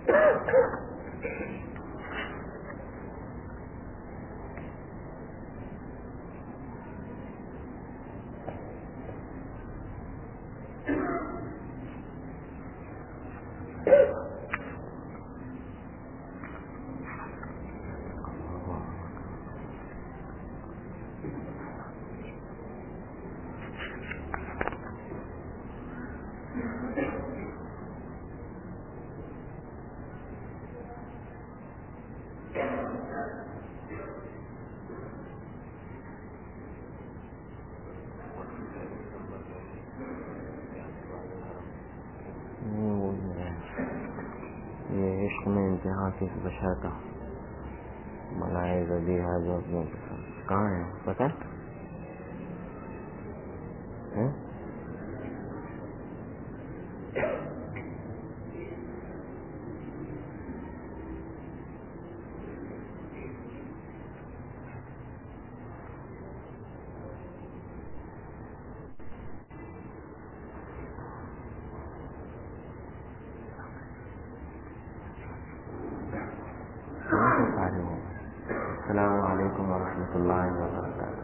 یہ عشق میں انتہا کس بشر کا بلائے زدی ہے جو اپنے کہاں ہے پتہ ہے؟ السلام علیکم ورحمۃ اللہ وبرکاتہ۔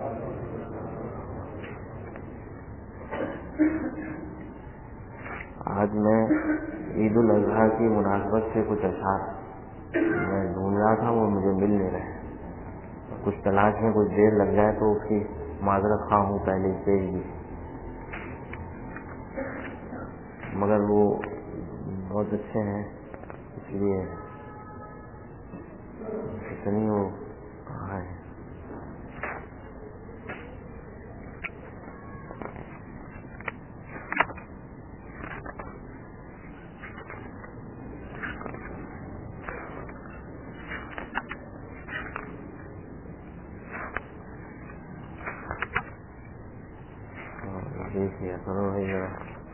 آج میں عید الاضحیٰ کی مناسبت سے کچھ اشعار میں ڈھونڈ رہا تھا، وہ مجھے مل نہیں رہے، کچھ تلاش میں کچھ دیر لگ جائے تو اس کی معذرت خواہ ہوں پہلے سے ہی، مگر وہ بہت اچھے ہیں اس لیے اتنی وہ کہاں ہے۔ دیکھیے کرو بھائی ذرا،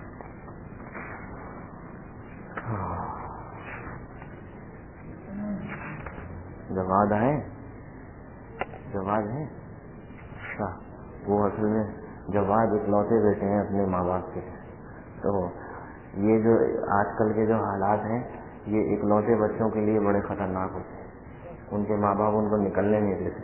جواد ہے جواد ہے اچھا، وہ اصل میں جواد اکلوتے بیٹے ہیں اپنے ماں باپ کے، تو یہ جو آج کل کے جو حالات ہیں یہ اکلوتے بچوں کے لیے بڑے خطرناک ہوتے ہیں، ان کے ماں باپ ان کو نکلنے نہیں دیتے۔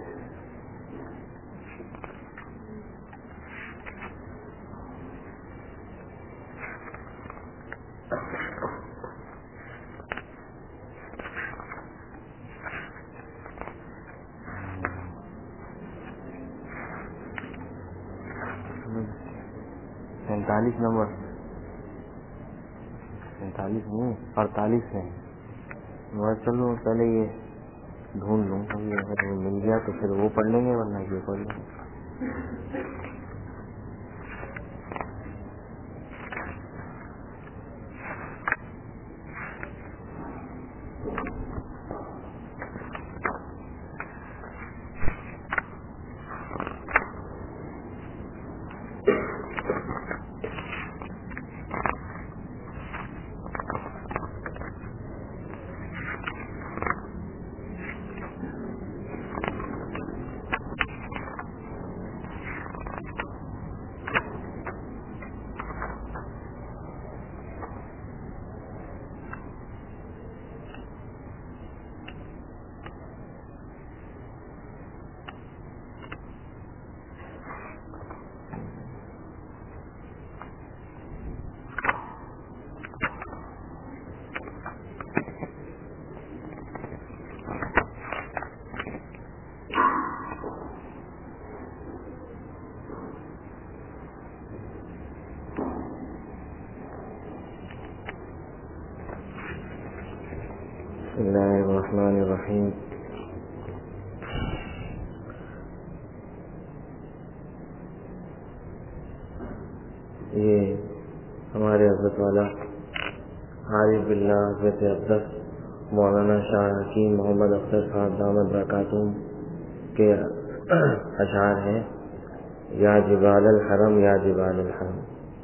47 نمبر 47 نہیں 48 ہے، میں چلو پہلے یہ ڈھونڈ لوں، اگر وہ مل گیا تو پھر وہ پڑھ لیں گے ورنہ یہ پڑھ لیں گے۔ بسم اللہ الرحمن الرحیم۔ یہ ہمارے حضرت والا عارف باللہ حضرت اقدس مولانا شاہ حکیم محمد اختر صاحب دامت برکاتہم کے اشعار ہیں، یا جبال الحرم یا جبال الحرم،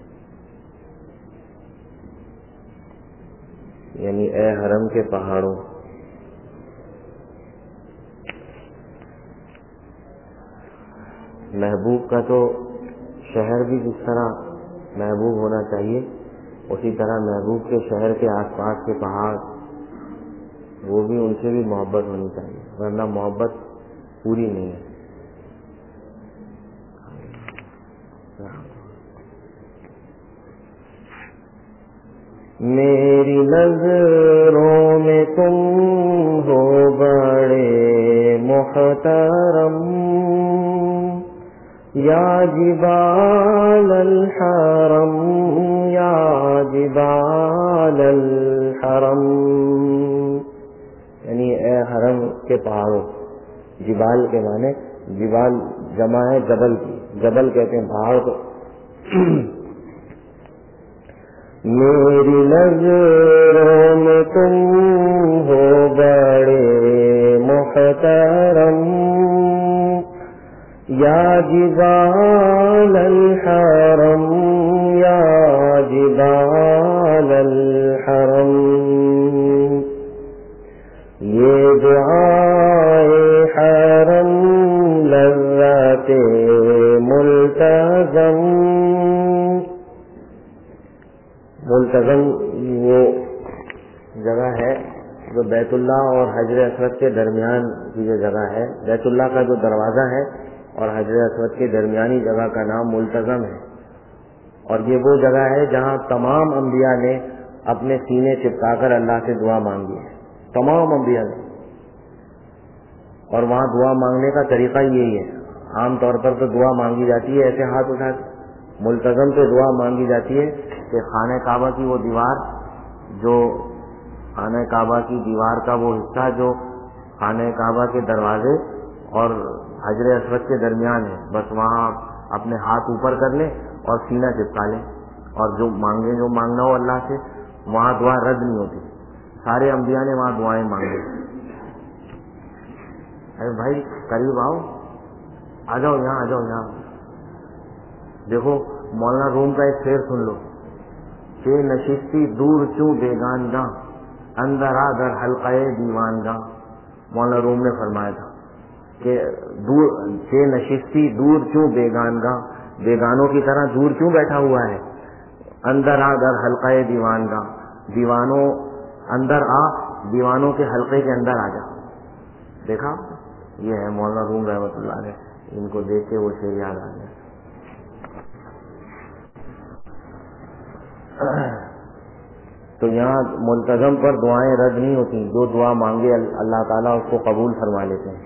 یعنی اے حرم کے پہاڑوں، محبوب کا تو شہر بھی جس طرح محبوب ہونا چاہیے، اسی طرح محبوب کے شہر کے آس پاس کے پہاڑ وہ بھی ان سے بھی محبت ہونی چاہیے، ورنہ محبت پوری نہیں ہے. میری نظروں میں تم ہو بڑے محترم، یا جبال الحرم، یا جبال الحرم، یعنی اے حرم کے پہاڑوں. جبال کے معنی، جبال جمع ہے جبل کی، جبل کہتے ہیں پہاڑ کو. میری نظروں میں تم ہو بڑے محترم، یا جبال الحرم، یا جبال الحرم. یہ دعائے حرم لذات ملتزم. ملتزم وہ جگہ ہے جو بیت اللہ اور حجر اسود کے درمیان کی جو جگہ ہے. بیت اللہ کا جو دروازہ ہے اور حجر اسود کے درمیانی جگہ کا نام ملتزم ہے. اور یہ وہ جگہ ہے جہاں تمام انبیاء نے اپنے سینے چپکا کر اللہ سے دعا مانگی ہے، تمام انبیاء نے. اور وہاں دعا مانگنے کا طریقہ یہی ہے. عام طور پر تو دعا مانگی جاتی ہے ایسے ہاتھ اٹھا کے. ملتزم تو دعا مانگی جاتی ہے کہ خانہ کعبہ کی وہ دیوار، جو خانہ کعبہ کی دیوار کا وہ حصہ جو خانہ کعبہ کے دروازے اور حجر اسود کے درمیان ہے، بس وہاں اپنے ہاتھ اوپر کر لیں اور سینہ چپکا لیں، اور جو مانگے، جو مانگنا ہو اللہ سے، وہاں دعا رد نہیں ہوتی. سارے انبیاء نے وہاں دعائیں مانگی. ارے بھائی قریب آؤ، آ جاؤ یہاں، آ جاؤ یہاں. دیکھو مولانا روم کا ایک شعر سن لو. کہ نشستی دور چوں بیگان گاہ، اندر آ در حلقہ دیوان گاہ. مولانا روم نے فرمایا تھا کہ دور کہ نشستی دور چوں بیگان گاہ، بیگانوں کی طرح دور کیوں بیٹھا ہوا ہے. اندر آ در حلقہ دیوان گاہ، دیوانوں اندر آ، دیوانوں کے حلقے کے اندر آ جا. دیکھا، یہ ہے مولانا روم رحمۃ اللہ علیہ. ان کو دیکھ کے وہ شعر یاد آ گیا. تو یہاں ملتزم پر دعائیں رد نہیں ہوتی. جو دعا مانگے اللہ تعالیٰ اس کو قبول فرما لیتے ہیں.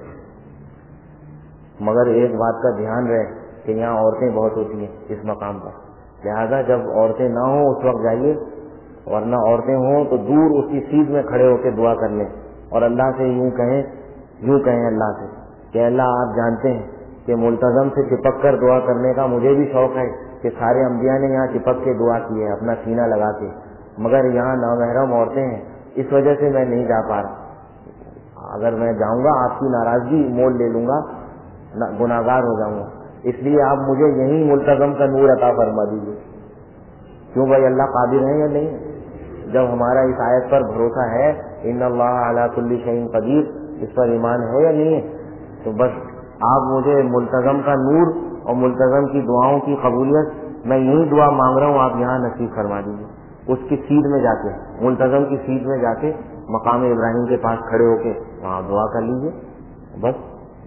مگر ایک بات کا دھیان رہے کہ یہاں عورتیں بہت ہوتی ہیں اس مقام پر، لہذا جب عورتیں نہ ہوں اس وقت جائیے، ورنہ عورتیں ہوں تو دور اس کی سیدھ میں کھڑے ہو کے دعا کر لیں اور اللہ سے یوں کہیں اللہ سے کہ اللہ آپ جانتے ہیں کہ ملتزم سے چپک کر دعا کرنے کا مجھے بھی شوق ہے کہ سارے انبیاء نے یہاں چپک کے دعا کی ہے اپنا سینہ لگا کے، مگر یہاں نامحرم عورتیں ہیں، اس وجہ سے میں نہیں جا پا رہا. اگر میں جاؤں گا آپ کی ناراضگی مول لے لوں گا، گناہگار ہو جاؤں گا. اس لیے آپ مجھے یہی ملتزم کا نور عطا فرما دیجیے. کیوں بھائی اللہ قادر ہے یا نہیں؟ جب ہمارا اس آیت پر بھروسہ ہے ان اللہ علی کل شیء قدیر، اس پر ایمان ہے یا نہیں ہے، تو بس آپ مجھے ملتزم کا نور اور ملتزم کی دعاؤں کی قبولیت، میں یہی دعا مانگ رہا ہوں، آپ یہاں نصیب فرما دیجیے. اس کی سیدھ میں جا کے، ملتزم کی سیدھ میں جا کے مقام ابراہیم کے پاس کھڑے ہو کے وہاں دعا کر لیجیے بس.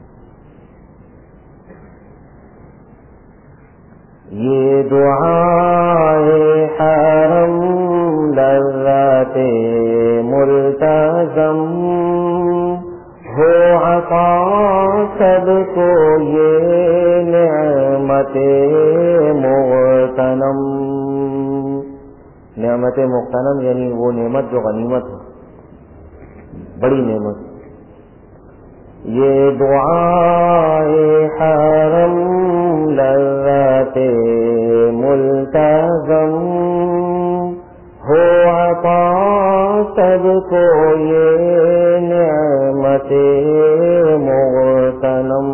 یہ دعائے حرم لذات ملتزم ہو عطا سب کو یہ نعمت مغتنم. نعمت مغتنم یعنی وہ نعمت جو غنیمت ہے، بڑی نعمت. یہ دعائے حرم لذات ملتزم ہو عطا سب کو یہ نعمت مغتنم.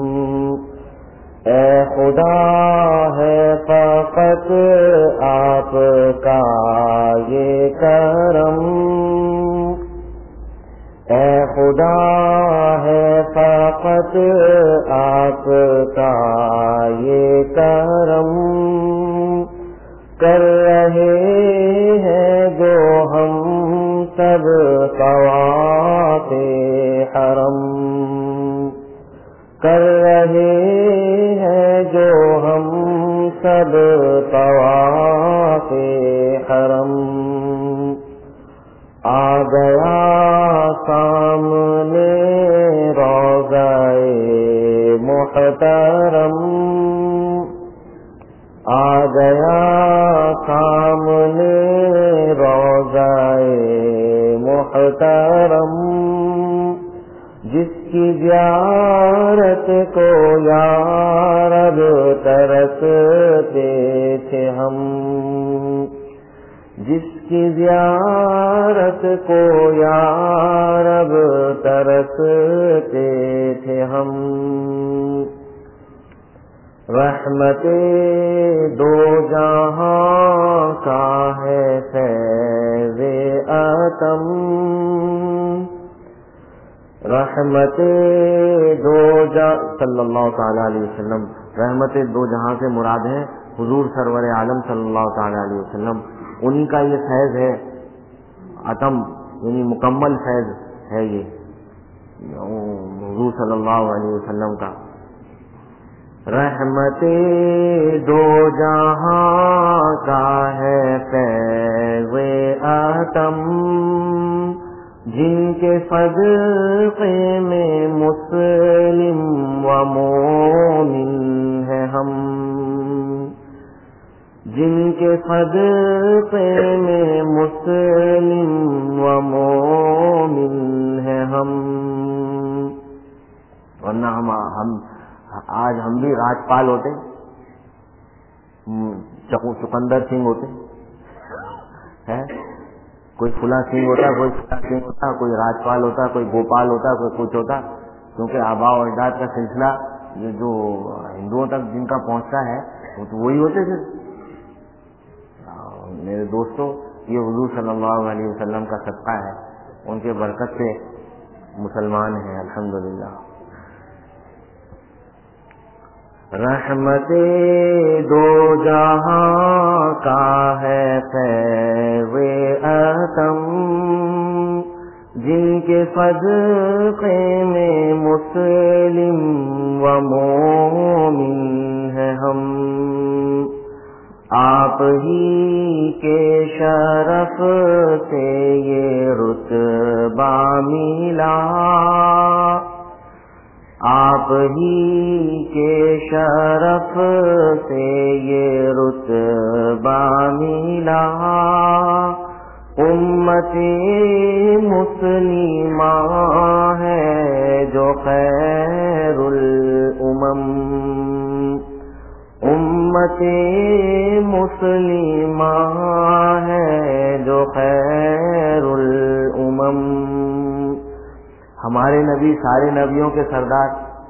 اے خدا ہے فقط آپ کا یہ کرم، اے خدا ہے فقط آپ کا یہ کرم. کر رہے ہیں جو ہم سب سوا حرم کر رہے ہیں جو ہم سب طواف حرم آ گیا سامنے روضہ محترم آ گیا سامنے روضہ محترم جس کی زیارت کو یا رب ترستے تھے ہم جس کی زیارت کو یا رب ترستے تھے ہم رحمت دو جہاں کا ہے فیض عتم رحمت دو صلی اللہ تعالی علیہ وسلم رحمت دو جہاں سے مراد ہے حضور سرور عالم صلی اللہ تعالی علیہ وسلم. انہی کا یہ فیض ہے عتم یعنی مکمل فیض ہے یہ حضور صلی اللہ علیہ وسلم کا. رحمت دو جہاں کا ہے فیض عتم جن کے صدقے میں مسلم و مومن ہے ہم جن کے صدقے میں مسلم و مومن ہے ہم. ورنہ ہم آج ہم بھی راجپال ہوتے چقندر سنگھ ہوتے ہیں کوئی فلاں سنگھ ہوتا کوئی فلاں سنگھ ہوتا کوئی راجپال ہوتا کوئی گوپال ہوتا کوئی کچھ ہوتا کیونکہ آباء و اجداد کا سلسلہ یہ جو ہندوؤں تک جن کا پہنچتا ہے وہ تو وہی ہوتے تھے. میرے دوستوں یہ حضور صلی اللہ علیہ وسلم کا صدقہ ہے ان کے برکت سے مسلمان ہیں الحمدللہ. رحمت دو جہاں کا ہے فیض عتم جن کے صدقے میں مسلم و مومن ہے ہم. آپ ہی کے شرف سے یہ رتبہ ملا آپ ہی کے شرف سے یہ رتبہ ملا. امت مسلمہ ہے جو خیر الامم امت مسلمہ ہے جو خیر الامم. ہمارے نبی سارے نبیوں کے سردار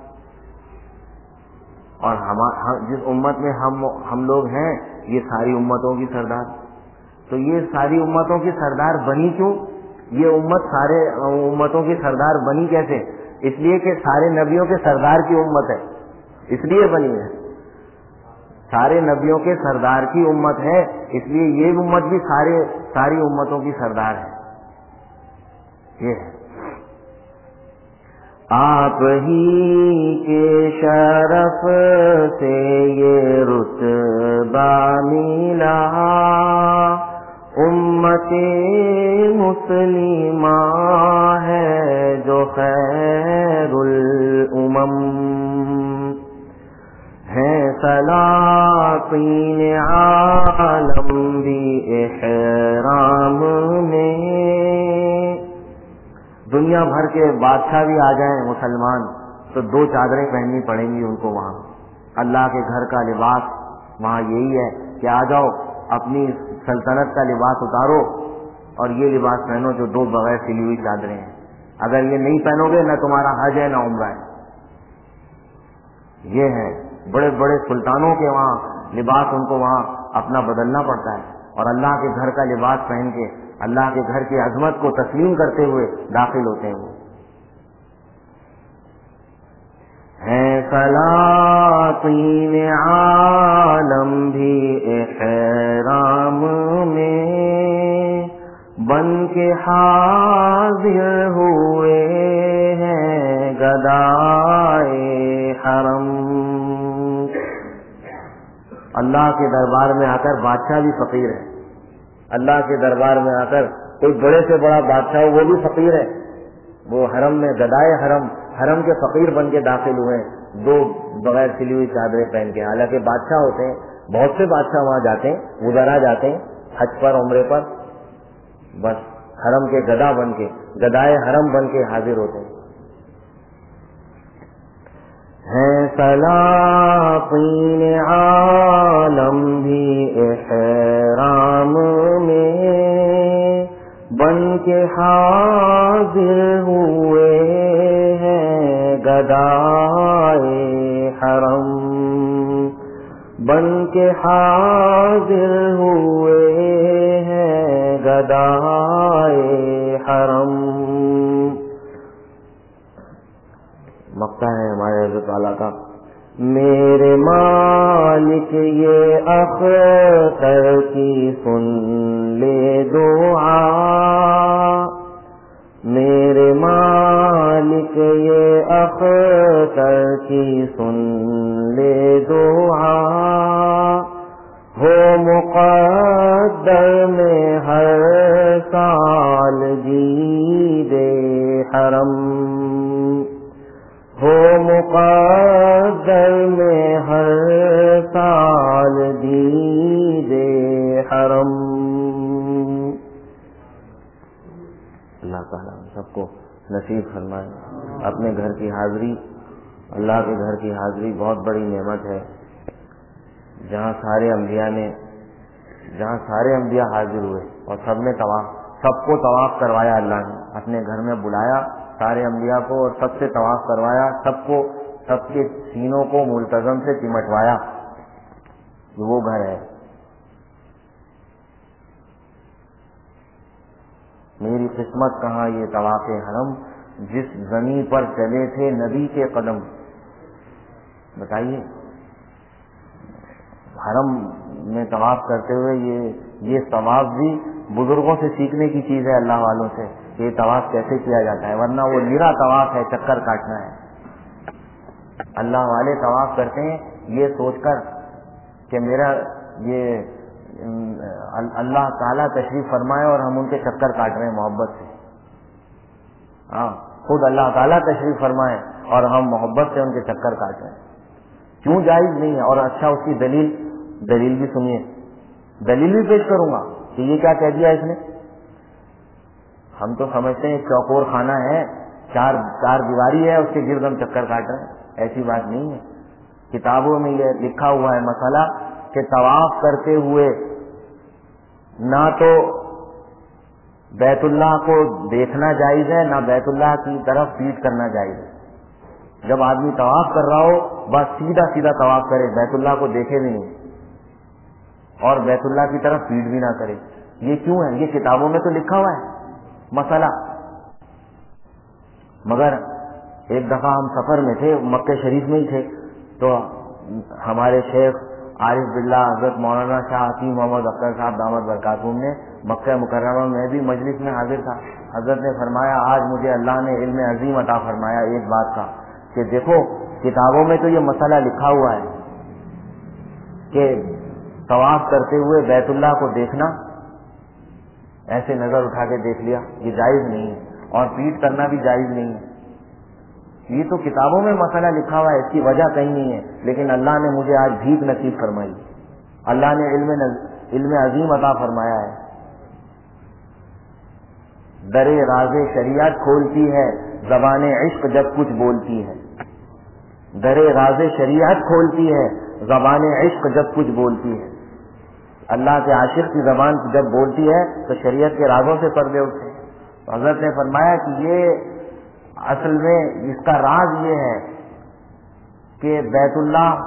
اور جس امت میں ہم لوگ ہیں یہ ساری امتوں کی سردار. تو یہ ساری امتوں کی سردار بنی کیوں؟ یہ امت سارے امتوں کی سردار بنی کیسے؟ اس لیے کہ سارے نبیوں کے سردار کی امت ہے اس لیے بنی ہے. سارے نبیوں کے سردار کی امت ہے اس لیے یہ امت بھی ساری امتوں کی سردار ہے. یہ ہے آپ ہی کے شرف سے یہ رتبہ ملا. امت مسلمہ ہے جو خیر الامم. ہے سلاطین عالم بھی احرام میں دنیا بھر کے بادشاہ بھی آ جائیں مسلمان تو دو چادریں پہننی پڑیں گی ان کو. وہاں اللہ کے گھر کا لباس وہاں یہی ہے کہ آ جاؤ اپنی سلطنت کا لباس اتارو اور یہ لباس پہنو جو دو بغیر سلی ہوئی چادریں ہیں. اگر یہ نہیں پہنو گے نہ تمہارا حج ہے نہ عمرہ ہے. یہ ہے بڑے بڑے سلطانوں کے وہاں لباس ان کو وہاں اپنا بدلنا پڑتا ہے اور اللہ کے گھر کا لباس پہن کے اللہ کے گھر کی عظمت کو تسلیم کرتے ہوئے داخل ہوتے ہیں. وہ ہیں سلاطین عالم بھی احرام میں بن کے حاضر ہوئے اللہ کے دربار میں آ کر بادشاہ بھی فقیر ہے. اللہ کے دربار میں آ کر کوئی بڑے سے بڑا بادشاہ وہ بھی فقیر ہے. وہ حرم میں گدائے حرم کے فقیر بن کے داخل ہوئے ہیں, 2 بغیر سلی ہوئی چادریں پہن کے. حالانکہ بادشاہ ہوتے ہیں, بہت سے بادشاہ وہاں جاتے ہیں, وزراء جاتے ہیں حج پر عمرے پر, بس حرم کے گدا بن کے, گدائے حرم بن کے حاضر ہوتے ہیں. ہیں سلاطین عالم بھی احرام میں بن کے حاضر ہوئے ہیں گدائے حرم, بن کے حاضر ہوئے ہیں گدائے حرم. مقطع ہے ہمارے حضرت والا کا. میرے مالک یہ اختر کی سن لے دعا, میرے مالک یہ اختر کی سن لے دعا, ہو مقدر میں ہر سال جید حرم, ہو مقدر میں ہر سال دید حرم. اللہ تعالیٰ سب کو نصیب فرمائے اپنے گھر کی حاضری. اللہ کے گھر کی حاضری بہت بڑی نعمت ہے, جہاں سارے انبیاء حاضر ہوئے اور سب کو طواف کروایا. اللہ نے اپنے گھر میں بلایا سارے انبیاء کو اور سب سے طواف کروایا, سب کے سینوں کو ملتزم سے چمٹوایا. وہ گھر ہے. میری قسمت کہاں یہ طواف حرم جس زمین پر چلے تھے نبی کے قدم. بتائیے حرم میں طواف کرتے ہوئے یہ طواف بھی بزرگوں سے سیکھنے کی چیز ہے, اللہ والوں سے, کہ یہ طواف کیسے کیا جاتا ہے, ورنہ وہ نیرا طواف ہے, چکر کاٹنا ہے. اللہ والے طواف کرتے ہیں یہ سوچ کر کہ میرا یہ اللہ تعالیٰ تشریف فرمائے اور ہم ان کے چکر کاٹ رہے ہیں محبت سے. ہاں, خود اللہ تعالیٰ تشریف فرمائے اور ہم محبت سے ان کے چکر کاٹ رہے ہیں. کیوں جائز نہیں ہے؟ اور اچھا اس کی دلیل بھی سنیے, دلیل بھی پیش کروں گا کہ یہ کیا کہہ دیا اس نے. ہم تو سمجھتے ہیں چوکور خانہ ہے, چار دیواری ہے, اس کے گرد ہم چکر کاٹ رہے ہیں. ایسی بات نہیں ہے. کتابوں میں یہ لکھا ہوا ہے مسئلہ کہ طواف کرتے ہوئے نہ تو بیت اللہ کو دیکھنا جائز ہے, نہ بیت اللہ کی طرف پیٹ کرنا جائز ہے. جب آدمی طواف کر رہا ہو بس سیدھا طواف کرے, بیت اللہ کو دیکھے بھی نہیں اور بیت اللہ کی طرف پیٹ بھی نہ کرے. یہ کیوں ہے؟ یہ کتابوں میں تو لکھا ہوا ہے مسئلہ. مگر ایک دفعہ ہم سفر میں تھے, مکہ شریف میں ہی تھے, تو ہمارے شیخ عارف باللہ حضرت مولانا شاہ حکیم محمد اختر صاحب دامت برکاتہم نے مکہ مکرمہ میں بھی مجلس میں حاضر تھا. حضرت نے فرمایا آج مجھے اللہ نے علم عظیم عطا فرمایا ایک بات کا, کہ دیکھو کتابوں میں تو یہ مسئلہ لکھا ہوا ہے کہ طواف کرتے ہوئے بیت اللہ کو دیکھنا, ایسے نظر اٹھا کے دیکھ لیا, یہ جائز نہیں ہے, اور پیٹ کرنا بھی جائز نہیں ہے. یہ تو کتابوں میں مسئلہ لکھا ہوا ہے, اس کی وجہ کہیں نہیں ہے. لیکن اللہ نے مجھے آج بھیک نصیب فرمائی, اللہ نے علم عظیم عطا فرمایا ہے. در راز شریعت کھولتی ہے زبان عشق جب کچھ بولتی ہے. در راز شریعت کھولتی ہے زبان عشق جب کچھ بولتی ہے. اللہ کے عاشق کی زبان جب بولتی ہے تو شریعت کے رازوں سے پردے اٹھتے ہیں. تو حضرت نے فرمایا کہ یہ اصل میں اس کا راز یہ ہے کہ بیت اللہ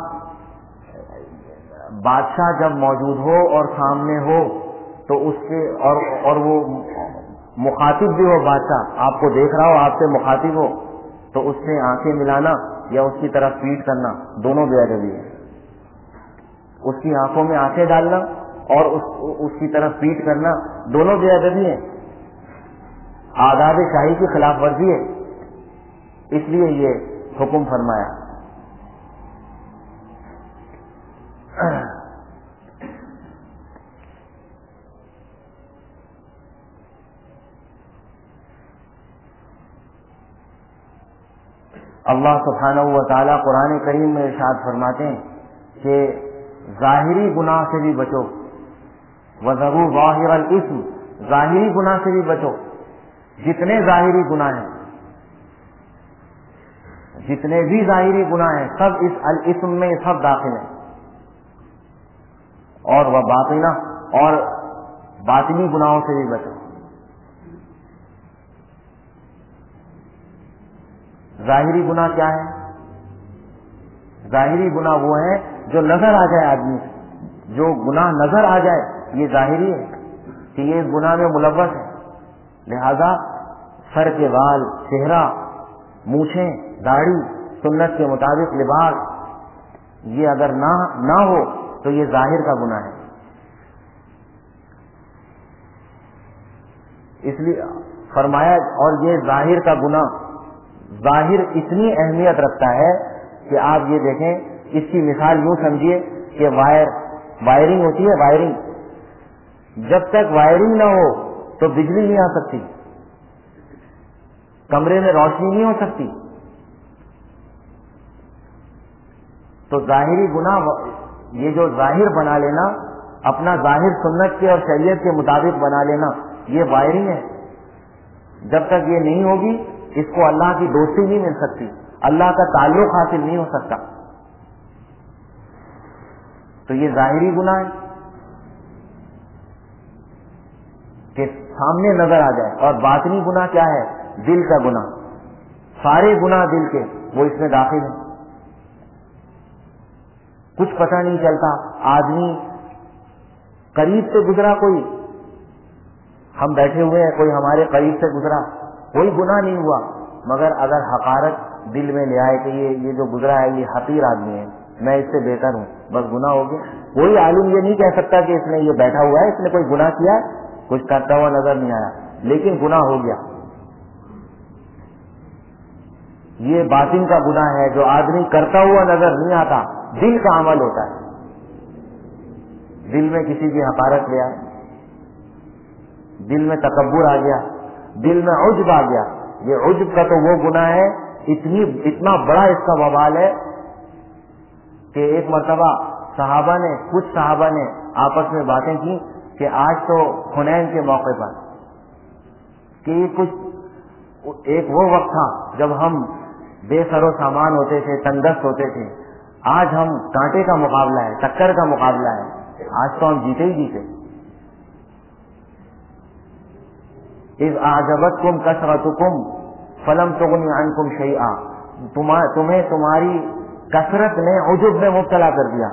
بادشاہ جب موجود ہو اور سامنے ہو تو اس کے اور وہ مخاطب بھی ہو, بادشاہ آپ کو دیکھ رہا ہو, آپ سے مخاطب ہو, تو اس سے آنکھیں ملانا یا اس کی طرف پیٹ کرنا دونوں بے ادبی ہے. اس کی آنکھوں میں آنکھیں ڈالنا اور اس کی طرف پیٹ کرنا دونوں بے ادبی ہیں, آداب شاہی کی خلاف ورزی ہے. اس لیے یہ حکم فرمایا. اللہ سبحانہ و تعالیٰ قرآن کریم میں ارشاد فرماتے ہیں کہ ظاہری گناہ سے بھی بچو، وَذَرُوا ظَاهِرَ الْإِثْمِ، ظاہری گناہ سے بھی بچو. جتنے ظاہری گناہ ہیں، جتنے بھی ظاہری گناہ ہیں، سب اس الاسم میں سب داخل ہیں. اور وہ باطنہ، اور باطنی گناہوں سے بھی بچو. ظاہری گناہ کیا ہے؟ ظاہری گناہ وہ ہے جو نظر آ جائے آدمی سے. جو گناہ نظر آ جائے یہ ظاہری ہے کہ یہ اس گناہ میں ملوث ہے. لہذا سر کے بال، چہرہ، مونچھیں، داڑھی، سنت کے مطابق لباس، یہ اگر نہ ہو تو یہ ظاہر کا گناہ ہے. اس لیے فرمایا، اور یہ ظاہر کا گناہ، ظاہر اتنی اہمیت رکھتا ہے کہ آپ یہ دیکھیں، اس کی مثال یوں سمجھیے کہ وائرنگ ہوتی ہے. وائرنگ، جب تک وائرنگ نہ ہو تو بجلی نہیں آ سکتی، کمرے میں روشنی نہیں ہو سکتی. تو ظاہری گناہ، یہ جو ظاہر بنا لینا، اپنا ظاہر سنت کے اور شریعت کے مطابق بنا لینا، یہ وائرنگ ہے. جب تک یہ نہیں ہوگی اس کو اللہ کی دوستی نہیں مل سکتی، اللہ کا تعلق حاصل نہیں ہو سکتا. تو یہ ظاہری گناہ ہے کہ سامنے نظر آ جائے. اور باطنی گناہ کیا ہے؟ دل کا گناہ. سارے گناہ دل کے وہ اس میں داخل ہیں. کچھ پتہ نہیں چلتا، آدمی قریب سے گزرا، کوئی ہم بیٹھے ہوئے ہیں، کوئی ہمارے قریب سے گزرا، کوئی گناہ نہیں ہوا، مگر اگر حقارت دل میں لے آئے کہ یہ جو گزرا ہے یہ حقیر آدمی ہے، میں اس سے بہتر ہوں، بس گناہ ہو گیا. کوئی عالم یہ نہیں کہہ سکتا کہ اس نے یہ بیٹھا ہوا ہے، اس نے کوئی گناہ کیا ہے، کچھ کرتا ہوا نظر نہیں آیا، لیکن گناہ ہو گیا. یہ باطن کا گناہ ہے جو آدمی کرتا ہوا نظر نہیں آتا، دل کا عمل ہوتا ہے. دل میں کسی کی حقارت لے آئے، دل میں تکبر آ گیا، دل میں عجب آ گیا. یہ عجب کا تو وہ گناہ ہے، اتنا بڑا اس کا وبال ہے کہ ایک مرتبہ کچھ صحابہ نے آپس میں باتیں کی کہ آج تو حنین کے موقع پر، کہ ایک وہ وقت تھا جب ہم بے سر و سامان ہوتے تھے، تندرست ہوتے تھے، آج ہم کانٹے کا مقابلہ ہے، ٹکر کا مقابلہ ہے، آج تو ہم جیتے ہی جیتے. اذ اعجبتکم کثرتکم فلم تغنی عنکم شیئا، تمہیں تمہاری کثرت نے عجب میں مبتلا کر دیا.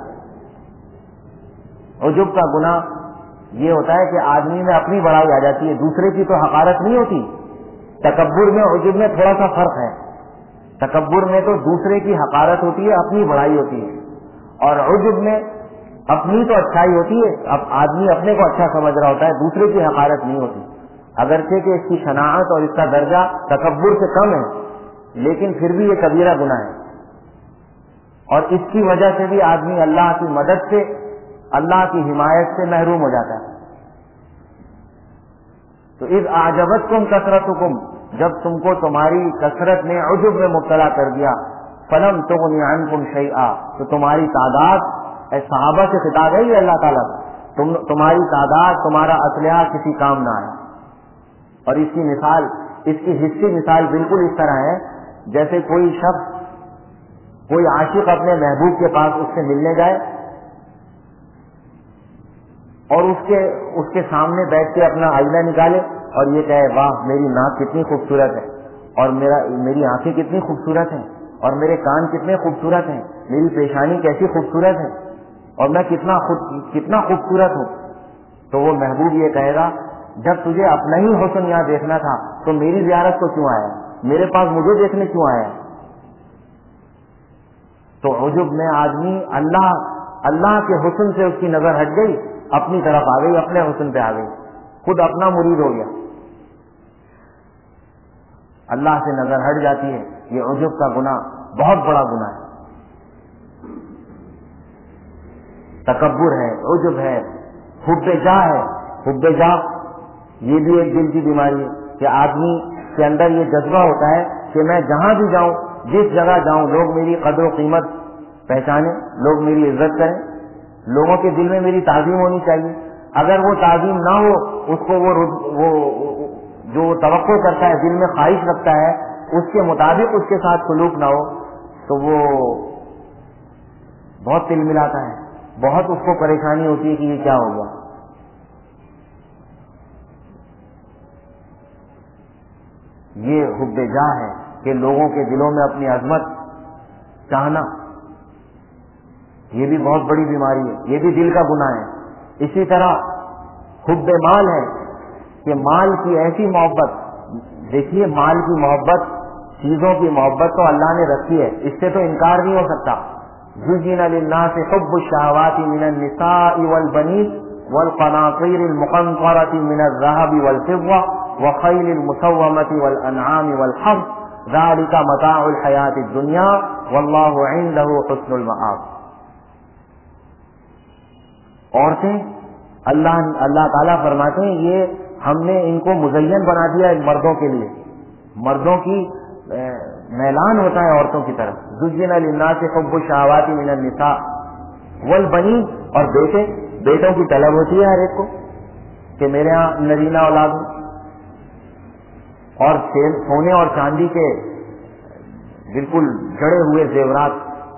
عجب کا گناہ یہ ہوتا ہے کہ آدمی میں اپنی بڑائی آ جاتی ہے، دوسرے کی تو حقارت نہیں ہوتی. تکبر میں عجب میں تھوڑا سا فرق ہے. تکبر میں تو دوسرے کی حقارت ہوتی ہے، اپنی بڑائی ہوتی ہے، اور عجب میں اپنی تو اچھائی ہوتی ہے، اب آدمی اپنے کو اچھا سمجھ رہا ہوتا ہے، دوسرے کی حقارت نہیں ہوتی. اگرچہ کہ اس کی شناعت اور اس کا درجہ تکبر سے کم ہے، لیکن پھر بھی یہ کبیرہ گناہ ہے. اور اس کی وجہ سے بھی آدمی اللہ کی مدد سے، اللہ کی حمایت سے محروم ہو جاتا ہے. تو اذ اعجبتکم کثرتکم، جب تم کو تمہاری کثرت نے عجب میں مبتلا کر دیا، فلم تغنی عنکم شیئا، تو تمہاری تعداد، صحابہ سے خطاب ہے یہ اللہ تعالیٰ کا، تمہاری تعداد، تمہارا اسلحہ کسی کام نہ آیا. اور اس کی مثال، اس کی حصی مثال بالکل اس طرح ہے جیسے کوئی شخص، کوئی عاشق اپنے محبوب کے پاس اس سے ملنے جائے اور اس کے سامنے بیٹھ کے اپنا آئینہ نکالے اور یہ کہے واہ میری ناک کتنی خوبصورت ہے، اور میری آنکھیں کتنی خوبصورت ہیں، اور میرے کان کتنے خوبصورت ہیں، میری پیشانی کیسی خوبصورت ہے، اور میں کتنا خوبصورت ہوں. تو وہ محبوب یہ کہے گا جب تجھے اپنا ہی حسن یہاں دیکھنا تھا تو میری زیارت کو کیوں آیا، میرے پاس مجھے دیکھنے کیوں آیا. تو عجب میں آدمی اللہ کے حسن سے اس کی نظر ہٹ گئی، اپنی طرف آ گئی، اپنے حسن پہ آ گئی، خود اپنا مرید ہو گیا، اللہ سے نظر ہٹ جاتی ہے. یہ عجب کا گناہ بہت بڑا گناہ ہے. تکبر ہے، عجب ہے، حب جاہ ہے. حب جاہ یہ بھی ایک دل کی بیماری ہے کہ آدمی کے اندر یہ جذبہ ہوتا ہے کہ میں جہاں بھی جاؤں جس جگہ جاؤں لوگ میری قدر و قیمت پہچانے، لوگ میری عزت کریں، لوگوں کے دل میں میری تعظیم ہونی چاہیے. اگر وہ تعظیم نہ ہو، اس کو وہ جو توقع کرتا ہے، دل میں خواہش رکھتا ہے، اس کے مطابق اس کے ساتھ سلوک نہ ہو، تو وہ بہت تل ملاتا ہے، بہت اس کو پریشانی ہوتی ہے کہ یہ کیا ہو گیا. یہ حب جاہ ہے کہ لوگوں کے دلوں میں اپنی عظمت چاہنا، یہ بھی بہت بڑی بیماری ہے، یہ بھی دل کا گناہ ہے. اسی طرح حب مال ہے کہ مال کی ایسی محبت، دیکھیے مال کی محبت، چیزوں کی محبت تو اللہ نے رکھی ہے، اس سے تو انکار نہیں ہو سکتا. زُيِّنَ لِلنَّاسِ حُبُّ الشَّهَوَاتِ مِنَ النِّسَاءِ وَالْبَنِينَ وَالْقَنَاطِيرِ الْمُقَنطَرَةِ مِنَ الذَّهَبِ وَالْفِضَّةِ وَخَيْلِ الْمُسَوَّمَةِ وَالْأَنْعَامِ وَالْحَرْثِ ذَلِكَ مَتَاعُ الْحَيَاةِ الدُّنْيَا وَاللَّهُ عِندَهُ حُسْنُ الْمَآبِ. عورتیں اللہ تعالیٰ فرماتے ہیں یہ ہم نے ان کو مزین بنا دیا ہے مردوں کے لیے، مردوں کی میلان ہوتا ہے عورتوں کی طرف. زُيِّنَ لِلنَّاسِ حُبُّ الشَّهَوَاتِ مِنَ النِّسَاءِ وَالْبَنِينَ، اور بیٹوں کی طلب ہوتی ہے ہر ایک کو کہ میرے ہاں نرینہ اولاد ہو، اور سونے اور چاندی کے بالکل جڑے ہوئے زیورات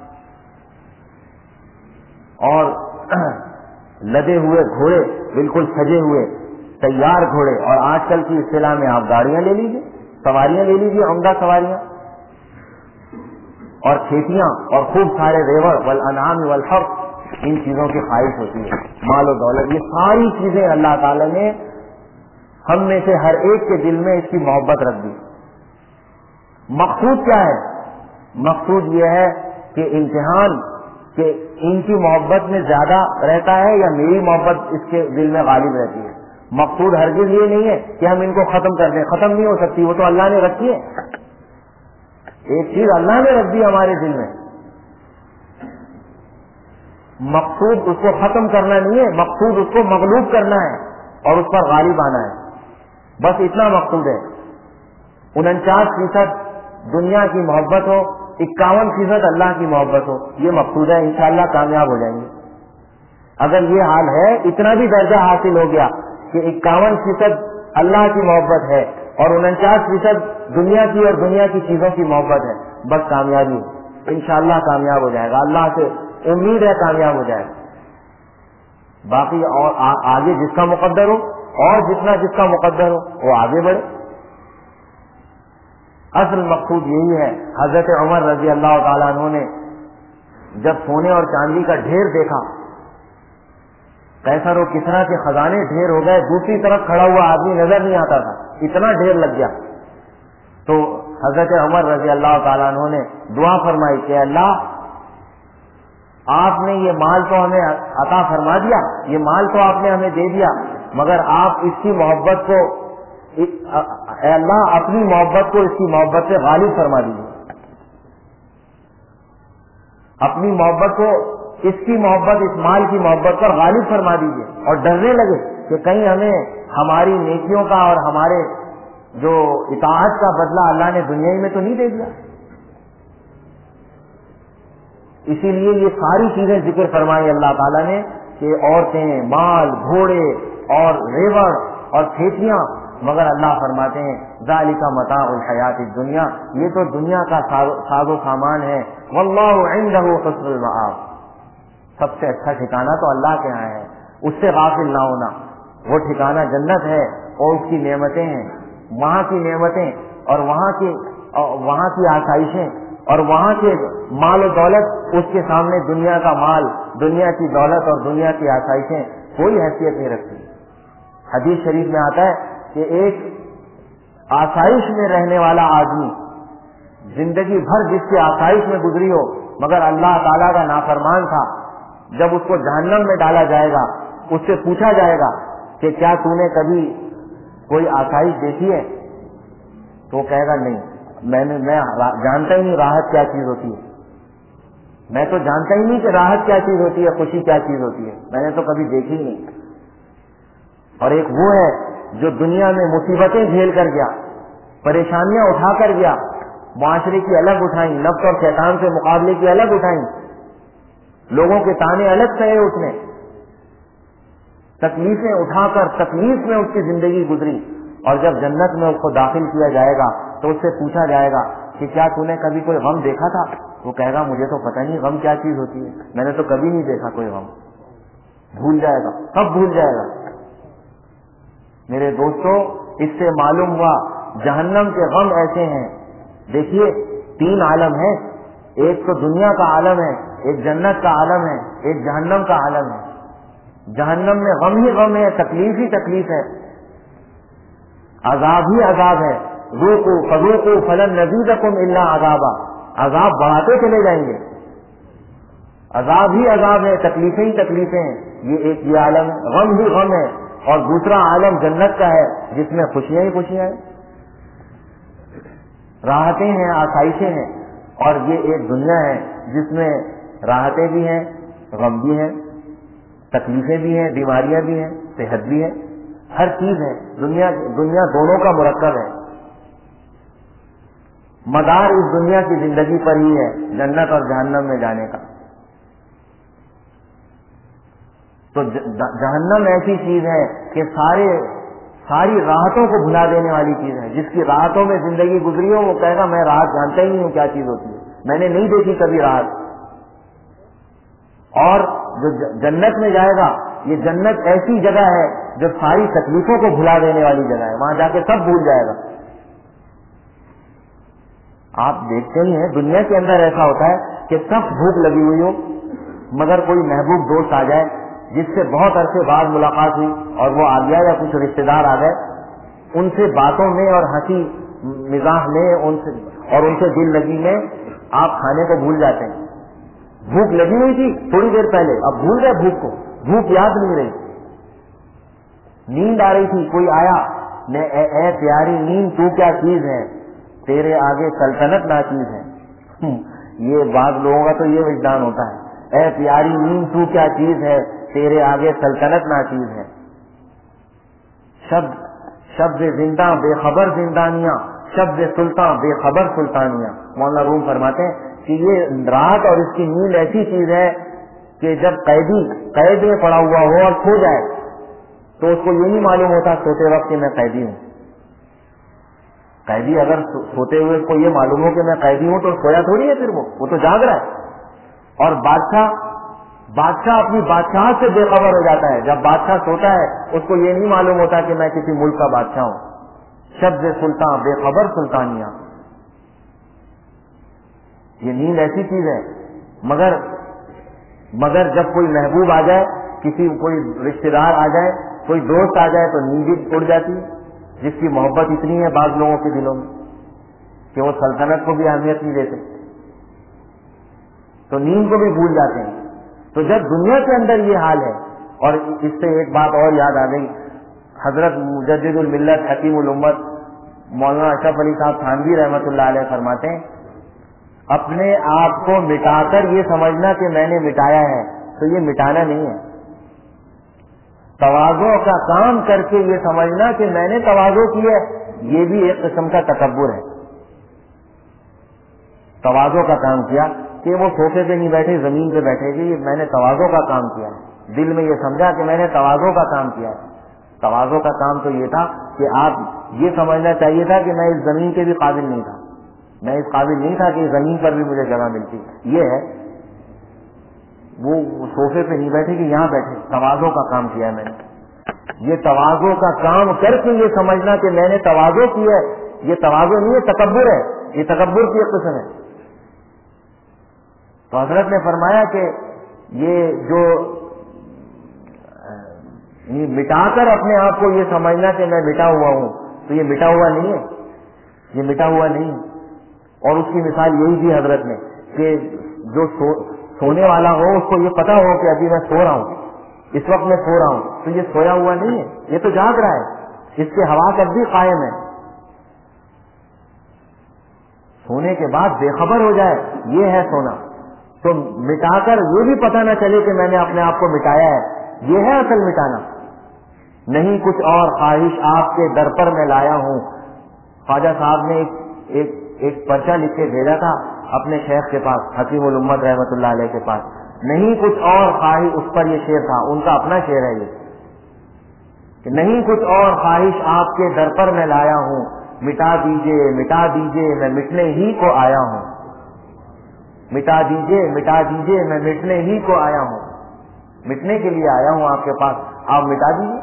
اور لدے ہوئے گھوڑے، بالکل سجے ہوئے تیار گھوڑے، اور آج کل کی اصطلاح میں آپ گاڑیاں لے لیجیے، سواریاں لے لیجیے، عمدہ سواریاں، اور کھیتیاں، اور خوب سارے ریوڑ والانعام والحرث، ان چیزوں کی خواہش ہوتی ہے، مال و دولت. یہ ساری چیزیں اللہ تعالی نے ہم میں سے ہر ایک کے دل میں اس کی محبت رکھ دی. مقصود کیا ہے؟ مقصود یہ ہے کہ امتحان کہ ان کی محبت میں زیادہ رہتا ہے یا میری محبت اس کے دل میں غالب رہتی ہے. مقصود ہرگز یہ نہیں ہے کہ ہم ان کو ختم کر دیں، ختم نہیں ہو سکتی، وہ تو اللہ نے رکھی ہے. ایک چیز اللہ نے رکھ دی ہمارے دل میں، مقصود اس کو ختم کرنا نہیں ہے، مقصود اس کو مغلوب کرنا ہے اور اس پر غالب آنا ہے، بس اتنا مقصود ہے. 49% دنیا کی محبت ہو، 51% اللہ کی محبت ہو، یہ مقصود ہے. انشاءاللہ کامیاب ہو جائیں گے. اگر یہ حال ہے، اتنا بھی درجہ حاصل ہو گیا کہ 51% اللہ کی محبت ہے اور 49% دنیا کی اور دنیا کی چیزوں کی محبت ہے، بس کامیابی انشاءاللہ کامیاب ہو جائے گا. اللہ سے امید ہے کامیاب ہو جائے گا. باقی اور آگے جس کا مقدر ہو، اور جتنا جس کا مقدر ہو وہ آگے بڑھے. اصل مقصود یہی ہے. حضرت عمر رضی اللہ تعالیٰ عنہ نے جب سونے اور چاندی کا ڈھیر دیکھا، قیصر و کسریٰ کے خزانے ڈھیر ہو گئے، دوسری طرف کھڑا ہوا آدمی نظر نہیں آتا تھا، اتنا ڈھیر لگ گیا. تو حضرت عمر رضی اللہ تعالیٰ عنہ نے دعا فرمائی کہ اللہ، آپ نے یہ مال تو ہمیں عطا فرما دیا، یہ مال تو آپ نے ہمیں دے دیا، مگر آپ اس کی محبت کو، اے اللہ اپنی محبت کو اس کی محبت سے غالب فرما دیجیے، اپنی محبت کو اس کی محبت، اس مال کی محبت پر غالب فرما دیجیے. اور ڈرنے لگے کہ کہیں ہمیں ہماری نیکیوں کا اور ہمارے جو اطاعت کا بدلہ اللہ نے دنیا میں تو نہیں دے دیا. اسی لیے یہ ساری چیزیں ذکر فرمائی اللہ تعالیٰ نے کہ عورتیں، مال، گھوڑے اور ریوڑ اور کھیتیاں، مگر اللہ فرماتے ہیں ذالک متاع الحیات الدنیا، یہ تو دنیا کا ساز و سامان ہے. واللہ عندہ حسن المآب، سب سے اچھا ٹھکانہ تو اللہ کے ہاں ہے، اس سے غافل نہ ہونا. وہ ٹھکانہ جنت ہے اور اس کی نعمتیں ہیں، وہاں کی نعمتیں اور وہاں کی آسائشیں اور وہاں کے مال و دولت اس کے سامنے دنیا کا مال، دنیا کی دولت اور دنیا کی آسائشیں کوئی حیثیت نہیں رکھتی. حدیث شریف میں آتا ہے کہ ایک آسائش میں رہنے والا آدمی زندگی بھر جس کی آسائش میں گزری ہو مگر اللہ تعالیٰ کا نافرمان تھا، جب اس کو جہنم میں ڈالا جائے گا، اس سے پوچھا جائے گا کہ کیا تو نے کبھی کوئی آسائش دیکھی ہے؟ تو وہ کہے گا نہیں، میں جانتا ہی نہیں راحت کیا چیز ہوتی ہے، میں تو جانتا ہی نہیں کہ راحت کیا چیز ہوتی ہے، خوشی کیا چیز ہوتی ہے، میں نے تو کبھی دیکھی ہی نہیں. اور ایک وہ ہے جو دنیا میں مصیبتیں جھیل کر گیا، پریشانیاں اٹھا کر گیا، معاشرے کی الگ اٹھائیں، نفس اور شیطان سے مقابلے کی الگ اٹھائیں، لوگوں کے تانے الگ سہے اس نے، تکلیفیں اٹھا کر تکلیف میں اس کی زندگی گزری، اور جب جنت میں اس کو داخل کیا جائے گا تو اس سے پوچھا جائے گا کہ کیا تو نے کبھی کوئی غم دیکھا تھا؟ وہ کہے گا مجھے تو پتہ نہیں غم کیا چیز ہوتی ہے، میں نے تو کبھی نہیں دیکھا کوئی غم۔ بھول جائے گا، سب بھول جائے گا۔ میرے دوستو، اس سے معلوم ہوا جہنم کے غم ایسے ہیں۔ دیکھیے 3 عالم ہیں، ایک تو دنیا کا عالم ہے، ایک جنت کا عالم ہے، ایک جہنم کا عالم ہے۔ جہنم میں غم ہی غم ہے، تکلیف ہی تکلیف ہے، عذاب ہی عذاب ہے۔ ذوقوا فذوقوا فلن نزیدکم الا عذابا، عذاب بڑھاتے چلے جائیں گے، عذاب ہی عذاب ہے، تکلیفیں ہی تکلیفیں ہیں۔ یہ عالم غم ہی غم ہے، اور دوسرا عالم جنت کا ہے جس میں خوشیاں ہی خوشیاں ہیں، راحتیں ہیں، آسائشیں ہیں۔ اور یہ ایک دنیا ہے جس میں راحتیں بھی ہیں، غم بھی ہیں، تکلیفیں بھی ہیں، بیماریاں بھی ہیں، صحت بھی ہے، ہر چیز ہے۔ دنیا دونوں کا مرکب ہے۔ مدار اس دنیا کی زندگی پر ہی ہے جنت اور جہنم میں جانے کا۔ تو جہنم ایسی چیز ہے کہ ساری راحتوں کو بھلا دینے والی چیز ہے۔ جس کی راحتوں میں زندگی گزری ہو وہ کہے گا میں راحت جانتا ہی نہیں ہوں کیا چیز ہوتی ہے، میں نے نہیں دیکھی کبھی راحت۔ اور جو جنت میں جائے گا، یہ جنت ایسی جگہ ہے جو ساری تکلیفوں کو بھلا دینے والی جگہ ہے، وہاں جا کے سب بھول جائے گا۔ آپ دیکھتے ہی ہیں دنیا کے اندر ایسا ہوتا ہے کہ سخت بھوک لگی ہوئی ہو، مگر کوئی محبوب دوست آ جائے جس سے بہت عرصے بعد ملاقات ہوئی اور وہ آ گیا، یا کچھ رشتے دار آ گئے، ان سے باتوں میں اور ہنسی مزاح میں ان سے دل لگی میں آپ کھانے کو بھول جاتے ہیں۔ بھوک لگی ہوئی تھی تھوڑی دیر پہلے، اب بھول گئے بھوک کو، بھوک یاد نہیں رہی۔ نیند آ رہی تھی، کوئی آیا، اے پیاری نیند تو کیا چیز ہے، تیرے آگے سلطنت ناچیز ہے۔ یہ بعض لوگوں کا تو یہ وجدان ہوتا ہے، اے پیاری نیند تو کیا چیز ہے، تیرے آگے سلطنت ناچیز ہے۔ شب زندہ بے خبر زندانیاں، شب سلطان بے خبر سلطانیاں۔ مولانا روم فرماتے ہیں کہ یہ رات اور اس کی نیند ایسی چیز ہے کہ جب قیدی قید میں پڑا ہوا ہو اور سو جائے تو اس کو یہ نہیں معلوم ہوتا سوتے وقت کہ میں قیدی ہوں۔ قیدی اگر سوتے ہوئے اس کو یہ معلوم ہو کہ میں قیدی ہوں تو سویا تھوڑی ہے، پھر وہ تو جاگ رہا ہے۔ اور بادشاہ اپنی بادشاہت سے بے خبر ہو جاتا ہے، جب بادشاہ سوتا ہے اس کو یہ نہیں معلوم ہوتا کہ میں کسی ملک کا بادشاہ ہوں۔ شب سلطان بے خبر سلطانیاں، یہ نیند ایسی چیز ہے۔ مگر جب کوئی محبوب آ جائے، کوئی رشتہ دار آ جائے، کوئی دوست آ جائے تو نیند اڑ جاتی ہے۔ جس کی محبت اتنی ہے بعض لوگوں کے دلوں میں کہ وہ سلطنت کو بھی اہمیت نہیں دیتے، تو نیند کو بھی بھول جاتے ہیں۔ تو جب دنیا کے اندر یہ حال ہے، اور اس سے ایک بات اور یاد آ گئی، حضرت مجدد الملت حکیم الامت مولانا اشرف علی صاحب تھانوی رحمۃ اللہ علیہ فرماتے ہیں اپنے آپ کو مٹا کر یہ سمجھنا کہ میں نے مٹایا ہے تو یہ مٹانا نہیں ہے، تواضع کا کام کر کے یہ سمجھنا کہ میں نے تواضع کی ہے، یہ بھی ایک قسم کا تکبر ہے۔ تواضع کا کام کیا کہ وہ صوفے پہ نہیں بیٹھے، زمین پہ بیٹھے کہ یہ میں نے تواضع کا کام کیا ہے، دل میں یہ سمجھا کہ میں نے تواضع کا کام کیا ہے۔ تواضع کا کام تو یہ تھا کہ آپ یہ سمجھنا چاہیے تھا کہ میں اس زمین کے بھی قابل نہیں تھا، میں اس قابل نہیں تھا کہ زمین پر بھی مجھے جگہ ملتی۔ یہ ہے وہ صوفے پہ نہیں بیٹھے کہ یہاں بیٹھے، تواضع کا کام کیا ہے میں نے۔ یہ تواضع کا کام کر کے یہ سمجھنا کہ میں نے تواضع کی ہے، یہ تواضع نہیں ہے، تکبر ہے، یہ تکبر کی ایک قسم ہے۔ تو حضرت نے فرمایا کہ یہ جو مٹا کر اپنے آپ کو یہ سمجھنا کہ میں مٹا ہوا ہوں تو یہ مٹا ہوا نہیں ہے، یہ مٹا ہوا نہیں۔ اور اس کی مثال یہی دی حضرت نے کہ جو سونے والا ہو اس کو یہ پتا ہو کہ ابھی میں سو رہا ہوں، اس وقت میں سو رہا ہوں، تو یہ سویا ہوا نہیں ہے، یہ تو جاگ رہا ہے، اس کے حواس اب بھی قائم ہے۔ سونے کے بعد بے خبر ہو جائے یہ ہے سونا۔ تو مٹا کر یہ بھی پتہ نہ چلے کہ میں نے اپنے آپ کو مٹایا ہے، یہ ہے اصل مٹانا، نہیں کچھ اور خواہش آپ کے در پر میں لایا ہوں۔ خواجہ صاحب نے ایک پرچہ لکھ کے بھیجا تھا اپنے شیخ کے پاس، حکیم الامت رحمۃ اللہ علیہ کے پاس. نہیں کچھ اور خواہش، اس پر یہ شعر تھا، ان کا اپنا شعر ہے یہ کہ نہیں کچھ اور خواہش آپ کے در پر میں لایا ہوں، مٹا دیجئے میں مٹنے ہی کو آیا ہوں، مٹا دیجئے میں مٹنے ہی کو آیا ہوں، مٹنے کے لیے آیا ہوں آپ کے پاس، آپ مٹا دیجئے.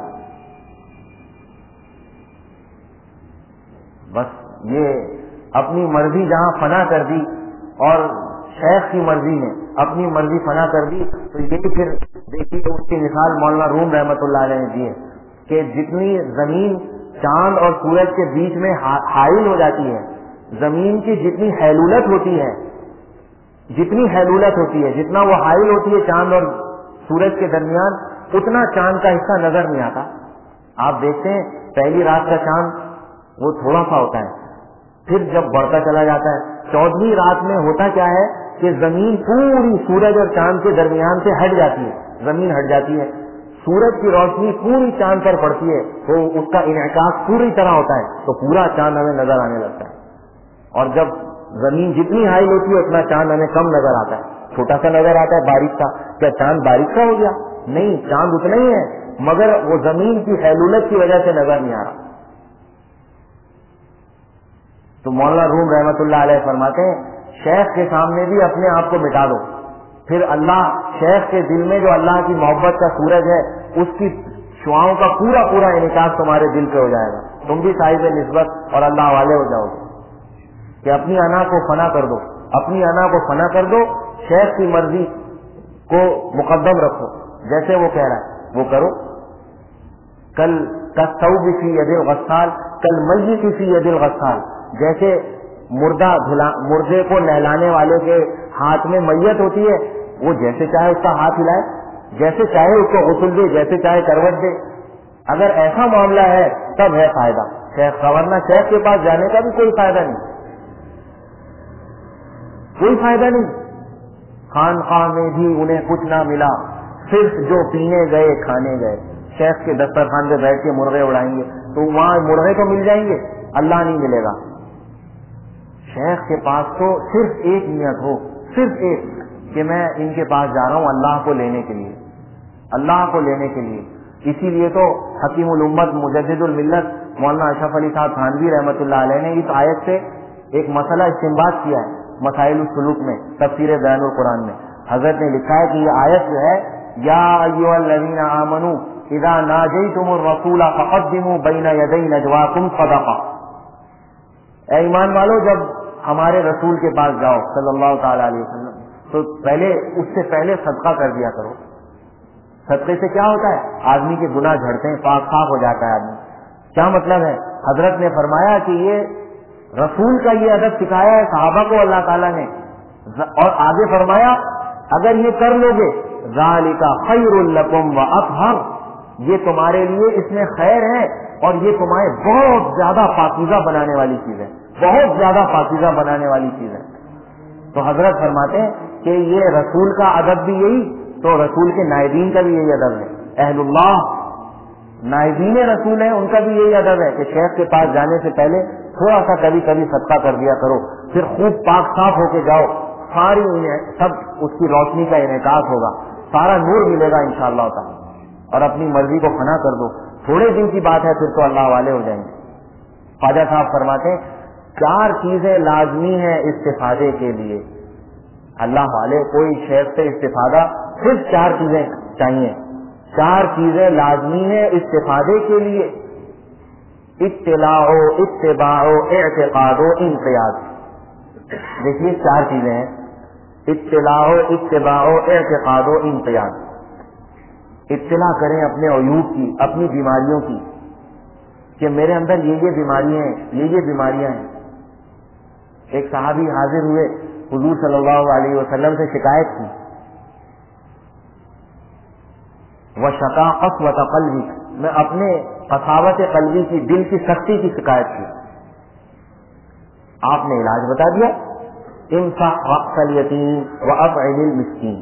بس یہ اپنی مرضی جہاں فنا کر دی اور شیخ کی مرضی نے اپنی مرضی فنا کر دی، تو یہ پھر دیکھیے اس کی مثال مولانا روم رحمۃ اللہ علیہ نے دی ہے کہ جتنی زمین چاند اور سورج کے بیچ میں حائل ہو جاتی ہے، زمین کی جتنی حیلولت ہوتی ہے، جتنا وہ حائل ہوتی ہے چاند اور سورج کے درمیان، اتنا چاند کا حصہ نظر نہیں آتا. آپ دیکھتے ہیں پہلی رات کا چاند وہ تھوڑا سا ہوتا ہے، پھر جب بڑھتا چلا جاتا ہے. 14ویں رات میں ہوتا کیا ہے کہ زمین پوری سورج اور چاند کے درمیان سے ہٹ جاتی ہے، زمین ہٹ جاتی ہے، سورج کی روشنی پوری چاند پر پڑتی ہے تو اس کا انعکاس پوری طرح ہوتا ہے، تو پورا چاند ہمیں نظر آنے لگتا ہے. اور جب زمین جتنی حائل ہوتی ہے اتنا چاند ہمیں کم نظر آتا ہے، چھوٹا سا نظر آتا ہے، باریک سا. کیا چاند باریک سا ہو گیا؟ نہیں، چاند اتنا ہی ہے، مگر وہ زمین کی حیلولت کی وجہ سے نظر نہیں آ رہا. تو مولانا روم رحمۃ اللہ علیہ فرماتے ہیں شیخ کے سامنے بھی اپنے آپ کو مٹا دو، پھر اللہ شیخ کے دل میں جو اللہ کی محبت کا سورج ہے اس کی شعاؤں کا پورا پورا انعکاس تمہارے دل پہ ہو جائے گا، تم بھی صاحب نسبت اور اللہ والے ہو جاؤ گے. کہ اپنی انا کو فنا کر دو، اپنی انا کو فنا کر دو، شیخ کی مرضی کو مقدم رکھو، جیسے وہ کہہ رہا ہے وہ کرو. کل کالثوب فی ید الغسال کالمیت فی ید الغسال، جیسے مردے کو نہلانے والے کے ہاتھ میں میت ہوتی ہے، وہ جیسے چاہے اس کا ہاتھ ہلائے، جیسے چاہے اس کو غسل دے، جیسے چاہے کروٹ دے. اگر ایسا معاملہ ہے تب ہے فائدہ شیخ کا، ورنہ شیخ کے پاس جانے کا بھی کوئی فائدہ نہیں، کوئی فائدہ نہیں. خانقاہ میں بھی انہیں کچھ نہ ملا، صرف جو پینے گئے کھانے گئے. شیخ کے دسترخوان پہ بیٹھ کے مرغے اڑائیں گے تو وہاں مرغے تو مل جائیں گے، اللہ نہیں ملے گا. شیخ کے پاس تو صرف ایک نیت ہو، صرف ایک، کہ میں ان کے پاس جا رہا ہوں اللہ کو لینے کے لیے، اللہ کو لینے کے لیے. اسی لیے تو حکیم الامت مجدد الملت مولانا اشرف علی صاحب تھانوی رحمۃ اللہ علیہ نے اس آیت سے ایک مسئلہ استنباط کیا ہے مسائل السلوک میں، تفسیر بیان القرآن میں. حضرت نے لکھا ہے کہ یہ آیت جو ہے یا ایھا الذین آمنوا اذا ناجیتم الرسول فقدموا بین یدی نجواکم صدقہ، اے ایمان والو جب ہمارے رسول کے پاس جاؤ صلی اللہ تعالی علیہ وسلم تو پہلے اس سے پہلے صدقہ کر دیا کرو. صدقے سے کیا ہوتا ہے؟ آدمی کے گناہ جھڑتے ہیں، پاک صاف ہو جاتا ہے آدمی. کیا مطلب ہے؟ حضرت نے فرمایا کہ یہ رسول کا یہ ادب سکھایا ہے صحابہ کو اللہ تعالیٰ نے، اور آگے فرمایا اگر یہ کر لو گے ذالک خیر لکم واطہر، یہ تمہارے لیے اس میں خیر ہے اور یہ تمہیں بہت زیادہ پاکیزہ بنانے والی چیز ہے، بہت زیادہ پاکیزہ بنانے والی چیز ہے. تو حضرت فرماتے ہیں کہ یہ رسول کا ادب بھی یہی، تو رسول کے نائبین کا بھی یہی ادب ہے. اہل اللہ نائبین رسول ہیں، ان کا بھی یہی ادب ہے کہ شیخ کے پاس جانے سے پہلے تھوڑا سا کبھی کبھی صدقہ کر دیا کرو، پھر خوب پاک صاف ہو کے جاؤ، ساری سب اس کی روشنی کا انعکاس ہوگا، سارا نور ملے گا انشاءاللہ تعالی. اور اپنی مرضی کو فنا کر دو، تھوڑے دن کی بات ہے پھر تو اللہ والے ہو جائیں گے. خواجہ صاحب فرماتے ہیں 4 چیزیں لازمی ہیں استفادے کے لیے. اللہ والے کوئی شیخ سے استفادہ صرف 4 چیزیں چاہیے، 4 چیزیں لازمی ہیں استفادے کے لیے: اطلاع و اتباع و اعتقاد و انقیاد. دیکھیے 4 چیزیں ہیں: اطلاع و اتباع و اعتقاد و انقیاد. اطلاع کریں اپنے عیوب کی، اپنی بیماریوں کی، کہ میرے اندر یہ بیماریاں ہیں، یہ بیماریاں ہیں. ایک صحابی حاضر ہوئے، حضور صلی اللہ علیہ وسلم سے شکایت کی، وشکا قسوۃ قلبی، میں اپنے قساوت قلبی کی، دل کی سختی کی شکایت کی. آپ نے علاج بتا دیا، امسح رأس الیتیم واطعم المسکین.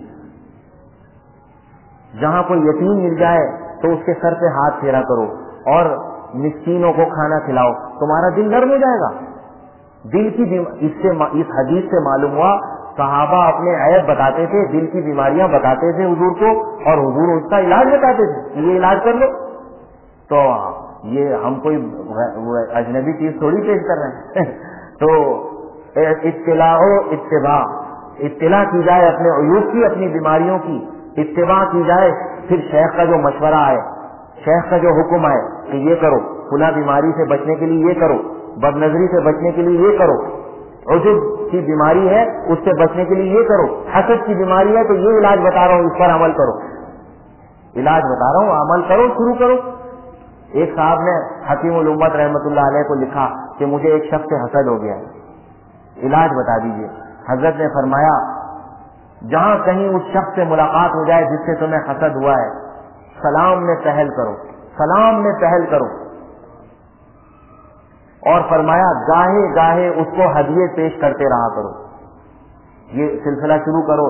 جہاں کوئی یتیم مل جائے تو اس کے سر پہ ہاتھ پھیرا کرو اور مسکینوں کو کھانا کھلاؤ، تمہارا دل نرم ہو جائے گا. دل کی اس حدیث سے معلوم ہوا صحابہ اپنے عیب بتاتے تھے، دل کی بیماریاں بتاتے تھے حضور کو، اور حضور اس کا علاج بتاتے تھے، یہ علاج کر لو. تو یہ ہم کوئی اجنبی چیز تھوڑی پیش کر رہے ہیں. تو اطلاع و اطلاع کی جائے اپنے عیوب کی، اپنی بیماریوں کی اتباع کی جائے. پھر شیخ کا جو مشورہ ہے، شیخ کا جو حکم ہے کہ یہ کرو، فلاں بیماری سے بچنے کے لیے یہ کرو، بد نظری سے بچنے کے لیے یہ کرو، عجب کی بیماری ہے اس سے بچنے کے لیے یہ کرو، حسد کی بیماری ہے تو یہ علاج بتا رہا ہوں، اس پر عمل کرو. علاج بتا رہا ہوں، عمل کرو، شروع کرو. ایک صاحب نے حکیم الامت رحمۃ اللہ علیہ کو لکھا کہ مجھے ایک شخص سے حسد ہو گیا ہے، علاج بتا دیجیے. حضرت نے فرمایا جہاں کہیں اس شخص سے ملاقات ہو جائے جس سے تمہیں حسد ہوا ہے، سلام میں پہل کرو، سلام میں پہل کرو. اور فرمایا گاہے گاہے اس کو ہدیے پیش کرتے رہا کرو. یہ سلسلہ شروع کرو،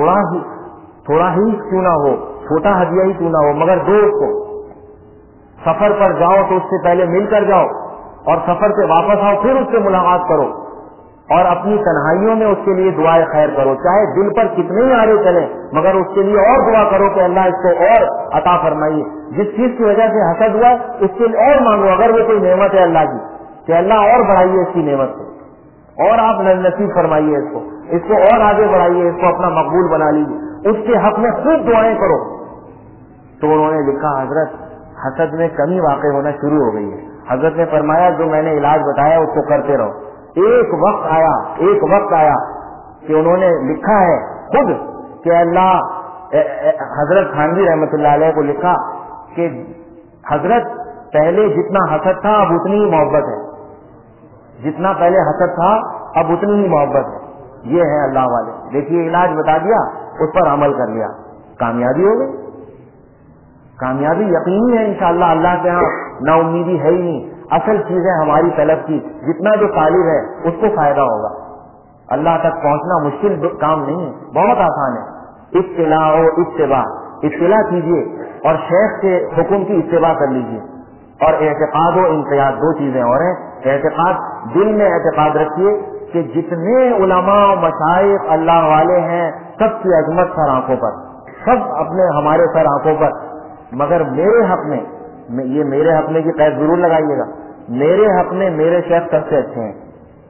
تھوڑا ہی کیوں نہ ہو، چھوٹا ہدیہ ہی کیوں نہ ہو، مگر دو اس کو. سفر پر جاؤ تو اس سے پہلے مل کر جاؤ، اور سفر سے واپس آؤ پھر اس سے ملاقات کرو، اور اپنی تنہائیوں میں اس کے لیے دعائے خیر کرو. چاہے دل پر کتنے ہی آرے چلیں مگر اس کے لیے اور دعا کرو کہ اللہ اس کو اور عطا فرمائیے. جس چیز کی وجہ سے حسد ہوا اس کے لیے اور مانگو، اگر وہ کوئی نعمت ہے اللہ کی کہ اللہ اور بڑھائیے اس کی نعمت کو، اور آپ نصیب فرمائیے اس کو اور آگے بڑھائیے، اس کو اپنا مقبول بنا لیجیے، اس کے حق میں خوب دعائیں کرو. تو انہوں نے لکھا حضرت حسد میں کمی واقع ہونا شروع ہو گئی ہے. حضرت نے فرمایا جو میں نے علاج بتایا اس کو کرتے رہو. ایک وقت آیا کہ انہوں نے لکھا ہے خود کہ اللہ حضرت تھانوی رحمۃ اللہ علیہ کو لکھا کہ حضرت پہلے جتنا حسد تھا اب اتنی ہی محبت ہے، جتنا پہلے حسد تھا اب اتنی ہی محبت ہے. یہ ہے اللہ والے. دیکھیے علاج بتا دیا، اس پر عمل کر لیا، کامیابی ہو گئی. کامیابی یقینی ہے انشاءاللہ. اللہ کے ہاں نا امیدی ہے ہی نہیں. اصل چیز ہے ہماری طلب کی، جتنا جو طالب ہے اس کو فائدہ ہوگا. اللہ تک پہنچنا مشکل کام نہیں ہے، بہت آسان ہے. اطلاع و اطلاع کیجیے اور شیخ کے حکم کی اتباع کر لیجیے. اور اعتقاد و انقیاد دو چیزیں اور ہیں. اعتقاد، دل میں اعتقاد رکھیے کہ جتنے علماء و مشائخ اللہ والے ہیں سب کی عظمت سر آنکھوں پر، سب اپنے ہمارے سر آنکھوں پر، مگر میرے حق میں، یہ میرے حق میں کی قید ضرور لگائیے گا، میرے حق میں میرے شیخ سب سے اچھے ہیں.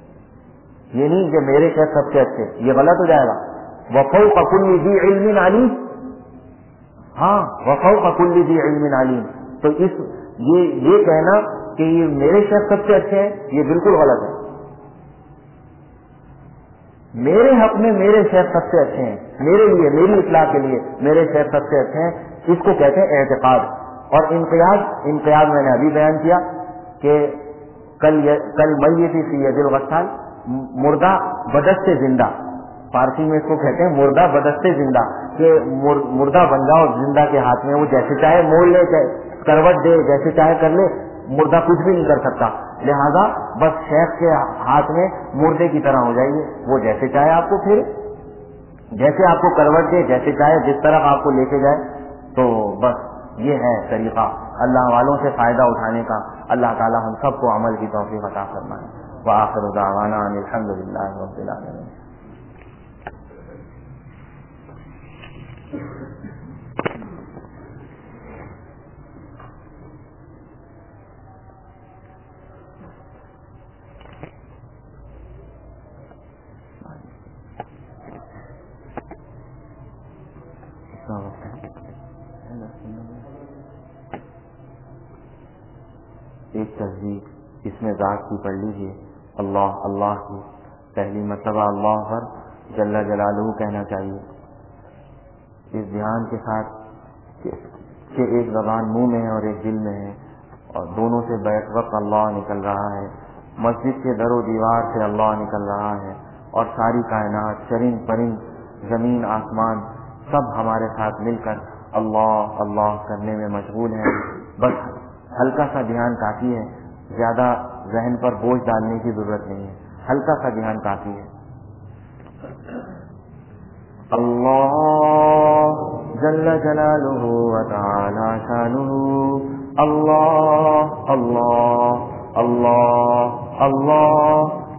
یہ نہیں کہ میرے شیخ سب سے اچھے، یہ غلط ہو جائے گا. وفوق کل ذی علم علیم، ہاں وفوق کل ذی علم علیم. تو یہ کہنا کہ یہ میرے شیخ سب سے اچھے ہیں یہ بالکل غلط ہے. میرے حق میں میرے شیخ سب سے اچھے ہیں، میرے لیے، میری اصلاح کے لیے میرے شیخ سب سے اچھے ہیں. اس کو کہتے ہیں اعتقاد. اور انقیاد میں نے ابھی بیان کیا کہ کل میتی فی ید الغسال، مردہ بدست زندہ، فارسی میں اس کو کہتے ہیں مردہ بدست زندہ، کہ مردہ بن جاؤ زندہ کے ہاتھ میں، وہ جیسے چاہے مول لے، کروٹ دے، جیسے چاہے کر لے، مردہ کچھ بھی نہیں کر سکتا. لہذا بس شیخ کے ہاتھ میں مردے کی طرح ہو جائیے، وہ جیسے چاہے آپ کو پھر، جیسے آپ کو کروٹ دے، جیسے چاہے جس طرح آپ کو لے کے جائے. تو بس یہ ہے طریقہ اللہ والوں سے فائدہ اٹھانے کا. اللہ تعالی ہم سب کو عمل کی توفیق عطا فرمائے. وآخر دعوانا ان الحمد للہ رب العالمین. ایک تصدیق اس میں ذات کی پڑھ لیجیے. اللہ کی پہلی مرتبہ اللہ پر جل جلالہ کہنا چاہیے اس دھیان کے ساتھ کہ ایک زبان منہ میں ہے اور ایک دل میں ہے، اور دونوں سے بیک وقت اللہ نکل رہا ہے. مسجد کے در و دیوار سے اللہ نکل رہا ہے، اور ساری کائنات، چرند پرند، زمین آسمان، سب ہمارے ساتھ مل کر اللہ اللہ کرنے میں مشغول ہیں. بس ہلکا سا دھیان کافی ہے، زیادہ ذہن پر بوجھ ڈالنے کی ضرورت نہیں ہے، ہلکا سا دھیان کافی ہے. اللہ جل جلالہ و تعالی شانہ، اللہ اللہ اللہ اللہ